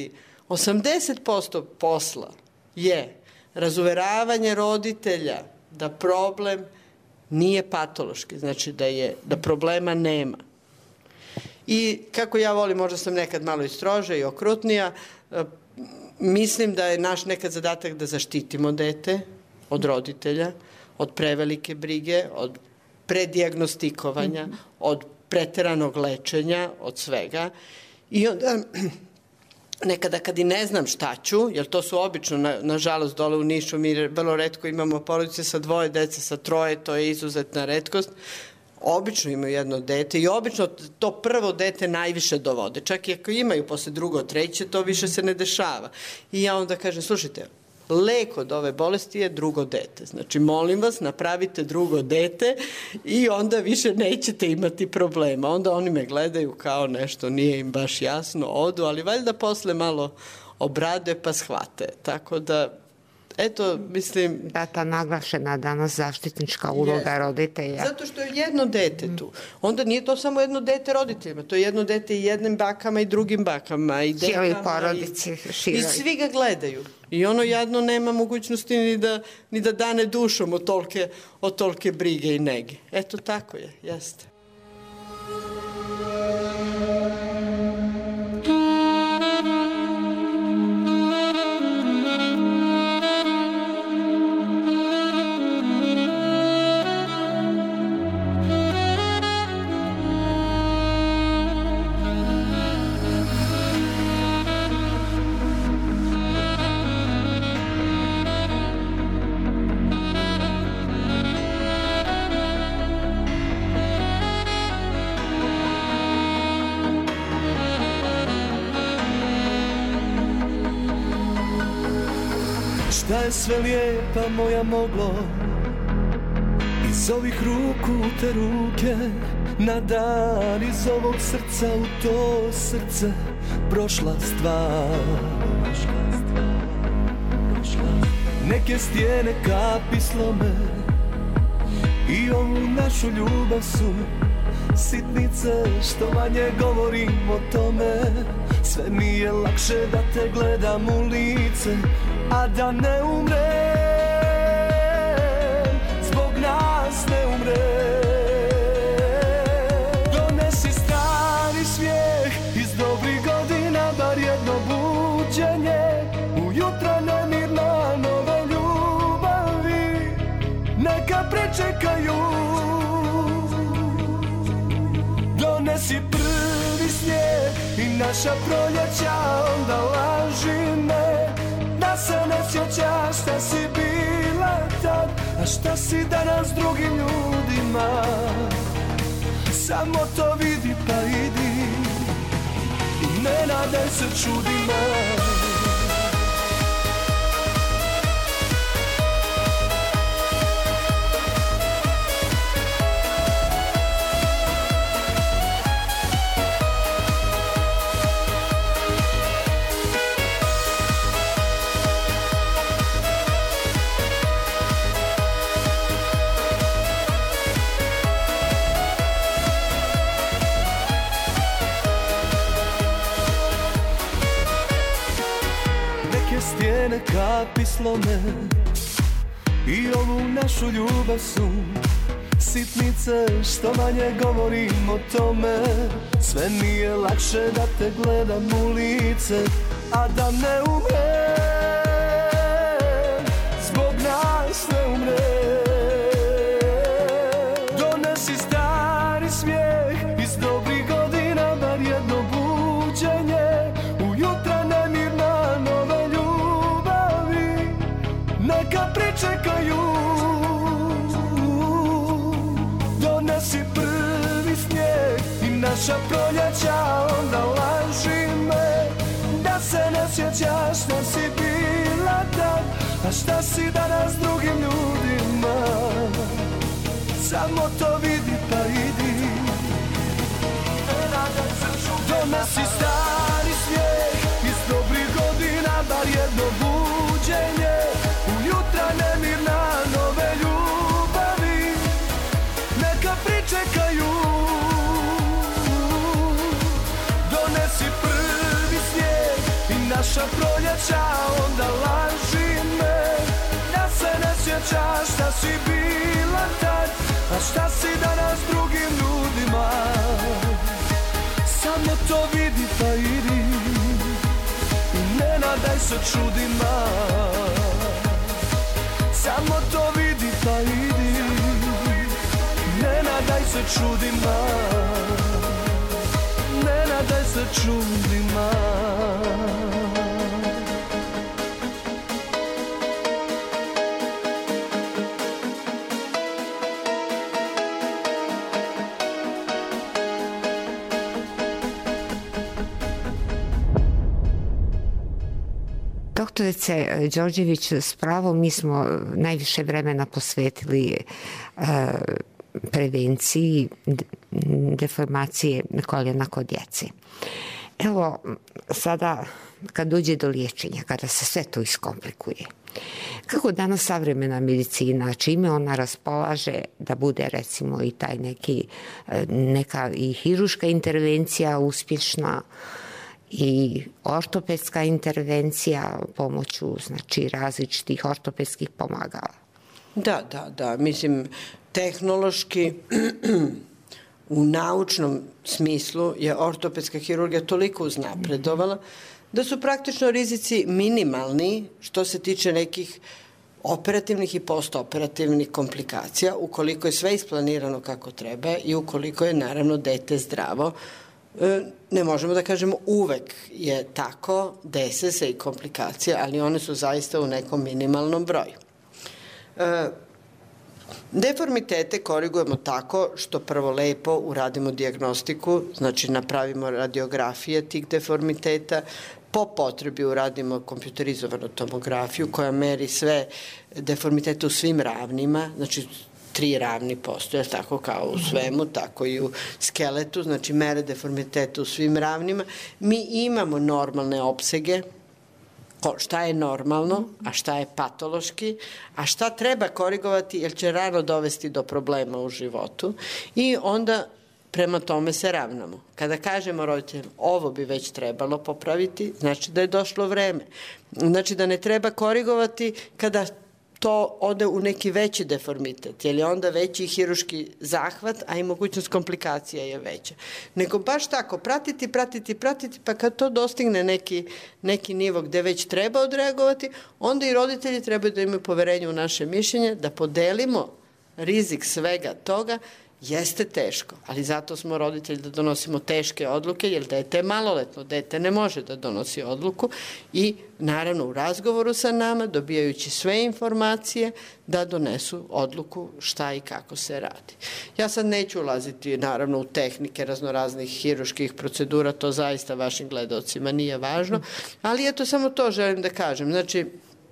osamdeset posto posla je razuveravanje roditelja da problem nije patološki, znači da, je, da problema nema. I kako ja volim, možda sam nekad malo i stroža i okrutnija, mislim da je naš nekad zadatak da zaštitimo dete od roditelja, od prevelike brige, od predijagnostikovanja, mm-hmm. od preteranog lečenja, od svega. I onda nekada kad i ne znam šta ću, jer to su obično, na, nažalost, dole u Nišu, mi vrlo retko imamo porodice sa dvoje dece, sa troje, to je izuzetna retkost, obično imaju jedno dete i obično to prvo dete najviše dovode. Čak i ako imaju posle drugo, treće, to više se ne dešava. I ja onda kažem, slušajte, lek od ove bolesti je drugo dete. Znači, molim vas, napravite drugo dete i onda više nećete imati problema. Onda oni me gledaju kao nešto, nije im baš jasno, odu, ali valjda posle malo obrade pa shvate. Tako da, eto, mislim... Da, ta naglašena danas zaštitnička uloga roditelja. Zato što je jedno dete tu. Onda nije to samo jedno dete roditeljima, to je jedno dete i jednim bakama i drugim bakama. I dekama, cijeli porodici, široj. I svi ga gledaju. I ono jadno nema mogućnosti ni da, ni da dane dušom od tolke, od tolke brige i nege. Eto, tako je, jeste. Da je sve lijepa moja moglo iz ovih ruku u te ruke, na dan iz ovog srca u to srce prošla stvar. Neke stijene kapi slome i ovu našu ljubav su sitnice, što manje govorim o tome. Sve mi je lakše da te gledam u lice, a da ne umrem, zbog nas ne umrem. Donesi stari smijeh iz dobrih godina, bar jedno buđenje, ujutro nemirna nove ljubavi, neka pričekaju. Donesi prvi snijeg i naša proljeća, onda laži me da se ne sjećaš šta si bila tad, a šta si danas drugim ljudima. Samo to vidi pa idi i ne nadaj se čudima. Stijene kapi slome i ovu našu ljubav su sitnice, što manje govorim o tome. Sve mi je lakše da te gledam u lice, a da ne umrem, zbog nas ne umrem. Donesi stari smijeh iz dobrih godina, bar jedno buđenje, ujutra nemirna nove ljubavi, neka pričekaju. Donesi prvi snijeg i naša proljeća, onda laži me da se ne sjećaš šta si bila tad, a šta si danas drugim ljudima. Samo to vidi pa idi. Donesi stari smijeh iz dobrih godina, bar jedno buđenje, ujutra nemirna nove ljubavi, neka pričekaju. Donesi prvi snijeg i naša proljeća, onda laži me da se ne sjećaš šta si bila tad, a šta si danas drugim ljudima. Samo to vidi pa idi i ne nadaj se čudima. Samo to vidi pa idi, ne nadaj se čudima. Ne nadaj se čudima. Doktorice Đorđević, s pravom mi smo najviše vremena posvetili uh, prevenciji deformacije koljena kod djece. Evo, sada kad dođe do liječenja, kada se sve to iskomplikuje, kako danas savremena medicina, čime ona raspolaže da bude recimo i taj neki, neka i hiruška intervencija uspješna, i ortopedska intervencija pomoću, znači, različitih ortopedskih pomagala? Da, da, da. Mislim, tehnološki u naučnom smislu je ortopedska hirurgija toliko uznapredovala da su praktično rizici minimalni što se tiče nekih operativnih i postoperativnih komplikacija, ukoliko je sve isplanirano kako treba i ukoliko je naravno dete zdravo. Ne možemo da kažemo uvek je tako, dese se i komplikacije, ali one su zaista u nekom minimalnom broju. Deformitete korigujemo tako što prvo lepo uradimo dijagnostiku, znači napravimo radiografije tih deformiteta, po potrebi uradimo kompjuterizovanu tomografiju koja meri sve deformitete u svim ravnima, znači tri ravni postoje, tako kao u svemu, tako i u skeletu, znači mere deformiteta u svim ravnima. Mi imamo normalne opsege, šta je normalno, a šta je patološki, a šta treba korigovati jer će rano dovesti do problema u životu i onda prema tome se ravnamo. Kada kažemo roditeljima ovo bi već trebalo popraviti, znači da je došlo vreme. Znači da ne treba korigovati kada to ode u neki veći deformitet, jer je onda veći hiruški zahvat, a i mogućnost komplikacija je veća. Nego baš tako, pratiti, pratiti, pratiti, pa kad to dostigne neki, neki nivo gde već treba odreagovati, onda i roditelji trebaju da imaju poverenje u naše mišljenje, da podelimo rizik svega toga. Jeste teško, ali zato smo roditelji da donosimo teške odluke, jer dete je maloletno, dete ne može da donosi odluku i naravno u razgovoru sa nama, dobijajući sve informacije, da donesu odluku šta i kako se radi. Ja sad neću ulaziti naravno u tehnike raznoraznih hiruških procedura, to zaista vašim gledalcima nije važno, ali eto samo to želim da kažem. Znači,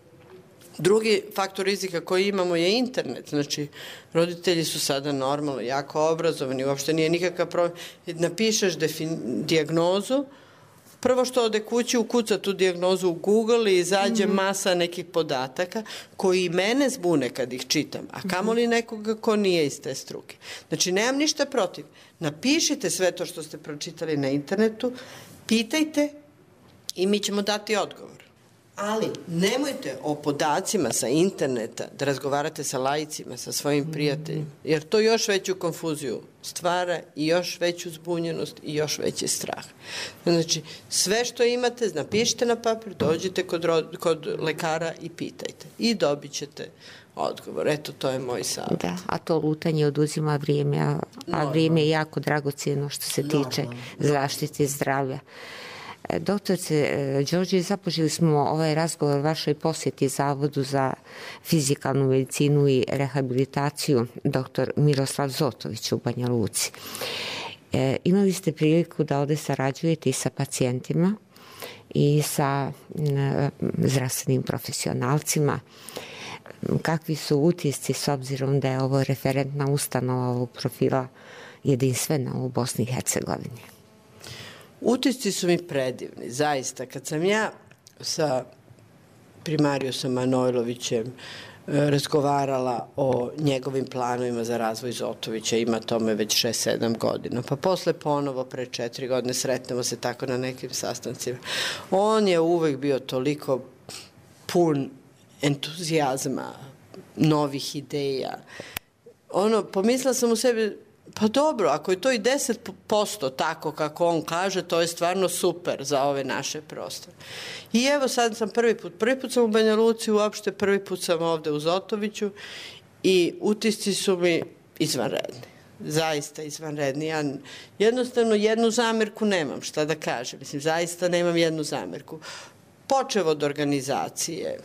drugi faktor rizika koji imamo je internet, znači roditelji su sada normalno jako obrazovani, uopšte nije nikakav problem. Napišeš dijagnozu, prvo što ode kući ukuca tu dijagnozu u Google i izađe masa nekih podataka koji i mene zbune kad ih čitam, a kamoli nekoga ko nije iz te struke. Znači nemam ništa protiv, napišite sve to što ste pročitali na internetu, pitajte i mi ćemo dati odgovor. Ali nemojte o podacima sa interneta da razgovarate sa laicima, sa svojim prijateljima, jer to još veću konfuziju stvara i još veću zbunjenost i još veći strah. Znači, sve što imate, napišite na papir, dođite kod, kod lekara i pitajte. I dobit ćete odgovor. Eto, to je moj savjet. Da, a to lutanje oduzima vrijeme, a, a vrijeme je jako dragocijeno što se tiče zaštite zdravlja. Doktorice Đorđević, započeli smo ovaj razgovor vašoj posjeti Zavodu za fizikalnu medicinu i rehabilitaciju doktor Miroslav Zotović u Banja Luci. E, imali ste priliku da ovdje sarađujete i sa pacijentima i sa e, zdravstvenim profesionalcima. Kakvi su utisci s obzirom da je ovo referentna ustanova ovog profila jedinstvena u Bosni i Hercegovini? Utisci su mi predivni, zaista. Kad sam ja sa primarijusom Manojlovićem razgovarala o njegovim planovima za razvoj Zotovića, ima tome već šest sedam godina. Pa posle ponovo pre četiri godine sretnemo se tako na nekim sastancima. On je uvek bio toliko pun entuzijazma, novih ideja. Ono, pomislila sam u sebi, pa dobro, ako je to i deset posto tako kako on kaže, to je stvarno super za ove naše prostore. I evo sad sam prvi put, prvi put sam u Banja Luci uopšte, prvi put sam ovde u Zotoviću i utisci su mi izvanredni. Zaista izvanredni. Ja jednostavno jednu zamerku nemam, šta da kažem. Mislim, zaista nemam jednu zamerku. Počev od organizacije,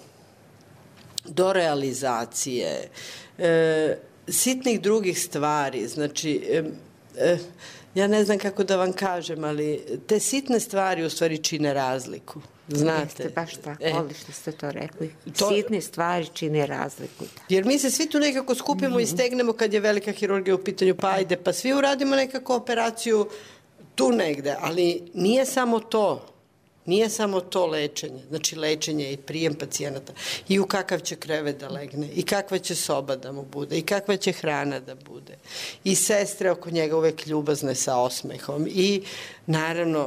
do realizacije, e, sitnih drugih stvari, znači, e, e, ja ne znam kako da vam kažem, ali te sitne stvari u stvari čine razliku. Znate? Jeste baš tako, e, odlično ste to rekli. To, sitne stvari čine razliku. Jer mi se svi tu nekako skupimo mm-hmm. i stegnemo kad je velika hirurgija u pitanju, pa ajde, pa svi uradimo nekako operaciju tu negde, ali nije samo to. Nije samo to lečenje, znači lečenje i prijem pacijenata i u kakav će krevet da legne i kakva će soba da mu bude i kakva će hrana da bude i sestre oko njega uvek ljubazne sa osmehom i naravno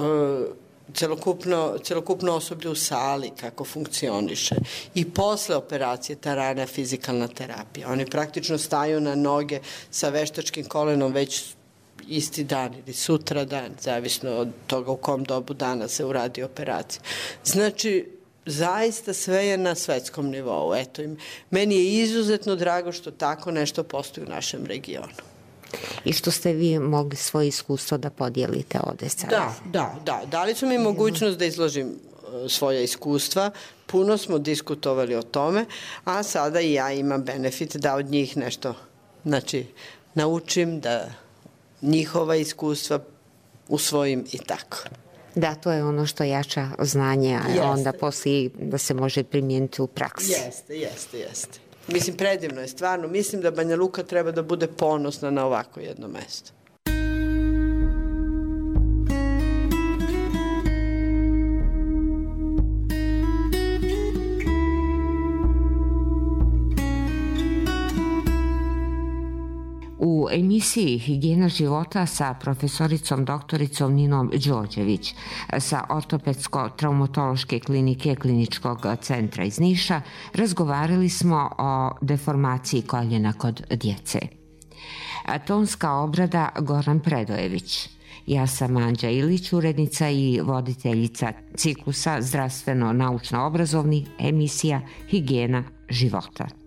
celokupno, celokupno osoblje u sali kako funkcioniše i posle operacije ta rana fizikalna terapija. Oni praktično staju na noge sa veštačkim kolenom već isti dan ili sutra dan, zavisno od toga u kom dobu dana se uradi operacija. Znači, zaista sve je na svetskom nivou. Eto, meni je izuzetno drago što tako nešto postoji u našem regionu. I što ste vi mogli svoje iskustvo da podijelite ovde sada. Da, da, da. Dali su mi mogućnost da izložim svoja iskustva. Puno smo diskutovali o tome, a sada i ja imam benefit da od njih nešto, znači, naučim da njihova iskustva usvojim i tako. Da, to je ono što jača znanje, a jeste. Onda poslije da se može primijeniti u praksi. Jeste, jeste, jeste. Mislim, predivno je stvarno. Mislim da Banja Luka treba da bude ponosna na ovako jedno mesto. U emisiji Higijena života sa profesoricom doktoricom Ninom Đorđević sa ortopedsko-traumatološke klinike Kliničkog centra iz Niša razgovarali smo o deformaciji koljena kod djece. Tonska obrada Goran Predojević. Ja sam Anđa Ilić, urednica i voditeljica ciklusa zdravstveno-naučno-obrazovnih emisija Higijena života.